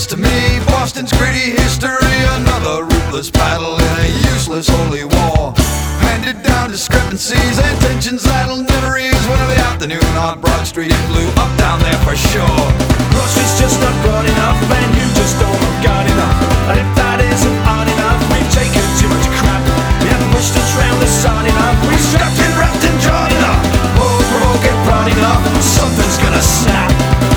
Cause to me, Boston's gritty history, another ruthless battle in a useless holy war. Handed down discrepancies and tensions that'll never ease. One of the afternoon on Broad Street, it blew up down there for sure. Groceries just not broad enough, and you just don't have got enough. And if that isn't odd enough, we've taken too much crap. We haven't pushed us round the sun enough. We've strapped and wrapped and drawn enough. Oh, we're all get broad enough, something's gonna snap.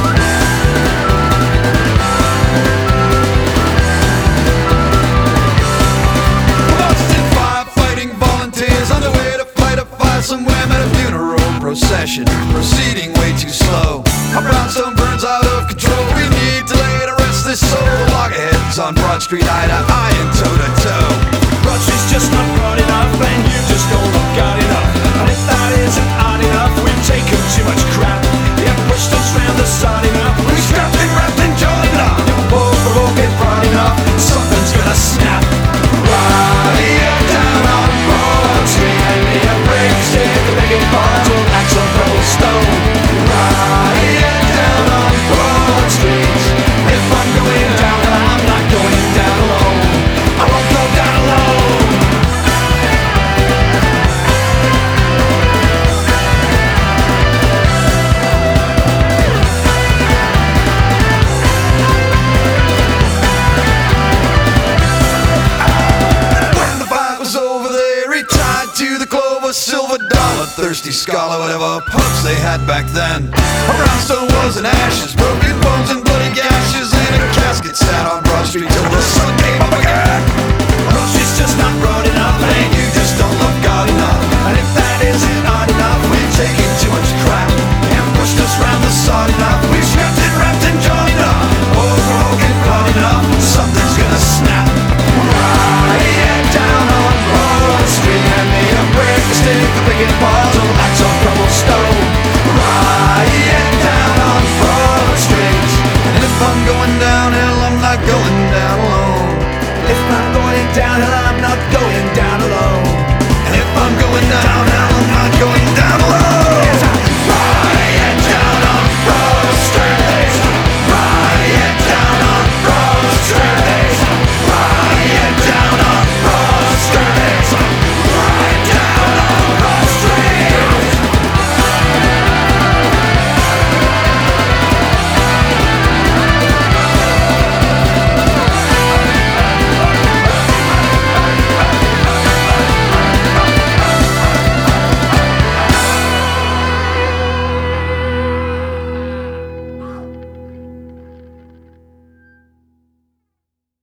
Boston firefighting volunteers on their way to fight a fire somewhere. Met a funeral procession proceeding way too slow. A brownstone burns out of control. We need to lay to rest this soul. Loggerheads on Broad Street, eye to eye and toe to toe. Groceries just not broad enough, and you just don't have got enough. And if that isn't odd enough, we've taken too much crap. We haven't pushed us round the sun enough. We've strapped and wrapped and drawn enough. Oh, we're all get broad enough, something's gonna snap. Right down on Broad Street, and me a break stick, the begging bottle, axe on cobblestone. Right down on Broad Street. If I'm going down, then I'm not going down alone. I won't go down alone. When the fight was over, they retired to the Clover, silver dollar, thirsty scholar, whatever pubs they had back then. A brownstone was in ashes, broken bones and bloody gashes, and a casket sat on Broad Street till the sun came up again. Groceries just not broad enough, and you just don't love God enough. And if that isn't odd enough, we've taken too much crap. We haven't pushed us round the sun enough. We've strapped and wrapped and drawn enough. Oh, we're all getting broad enough, something's gonna snap. Right down on Broad Street, hand me a brick, a stick, a bigot bottle, axe on cobblestone. Right down on Broad Street. And if I'm going downhill, I'm not going down alone. If I'm going down, I'm not going down alone. And if I'm going downhill,